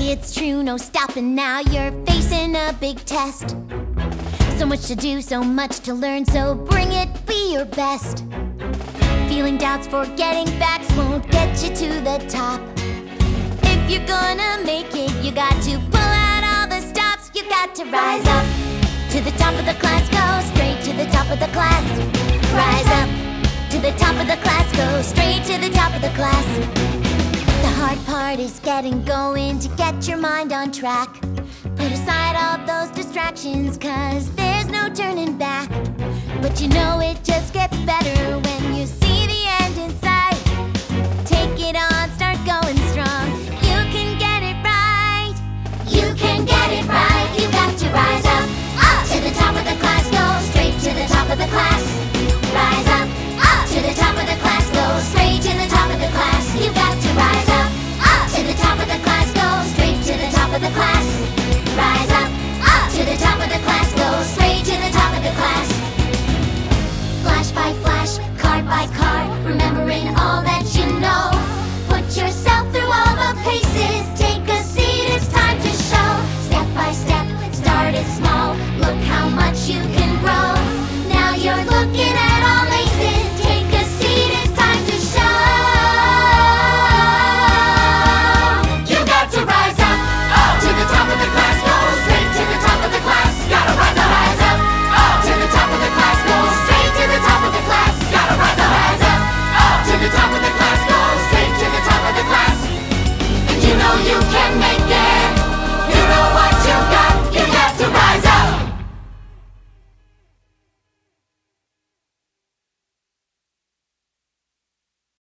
Maybe it's true, no stopping now. You're facing a big test. So much to do, so much to learn, so bring it, be your best. Feeling doubts, forgetting facts won't get you to the top. If you're gonna make it, you got to pull out all the stops. You got to rise up to the top of the class, go straight to the top of the class. Rise up to the top of the class, go straight to the top of the class. The hard part is getting going to get your mind on track. Put aside all those distractions, 'cause there's no turning back. But you know it just gets better when you see the end in sight. Take it on, start going strong. You can get it right. You can get it right. You got to rise up to the top of the class, go straight to the top of the class. Rise up to the top of the class, go straight to the top of the class. You got to rise up to the top of the class, go straight to the top of the class. Rise up to the top of the class, go straight to the top of the class. Flash by flash, card by card, remembering all that you know. Put yourself through all the paces, take a seat, it's time to show. Step by step, start it small, look how much you can